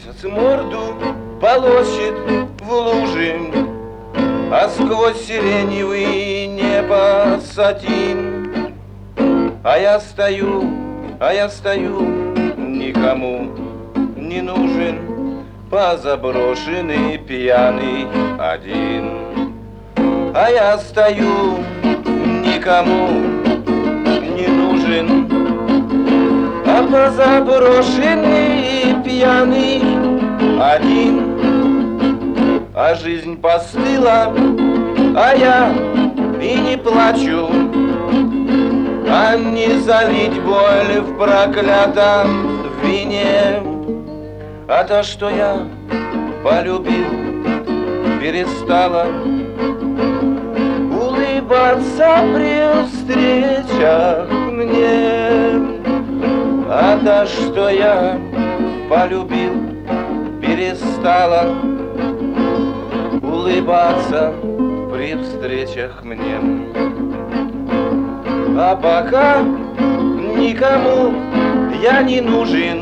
Месяц морду полощет в луже, а сквозь сиреневый небо сатин. А я стою, никому не нужен, позаброшенный, пьяный один. А я стою, никому не нужен, а позаброшенный, пьяный один. А жизнь постыла, а я и не плачу, а не залить боль в проклятом вине. А то, что я полюбил, перестала улыбаться при встречах мне. А то, что я полюбил, перестала улыбаться при встречах мне. А пока никому я не нужен,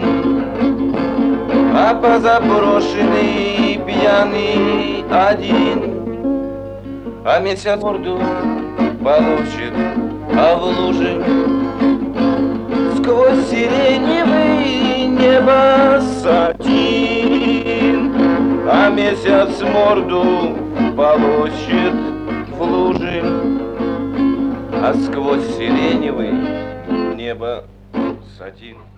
а позаброшенный, пьяный один. А месяц морду получит, а в луже сквозь сиреневый небо сатин. А месяц морду получит в луже, а сквозь сиреневый небо сатин.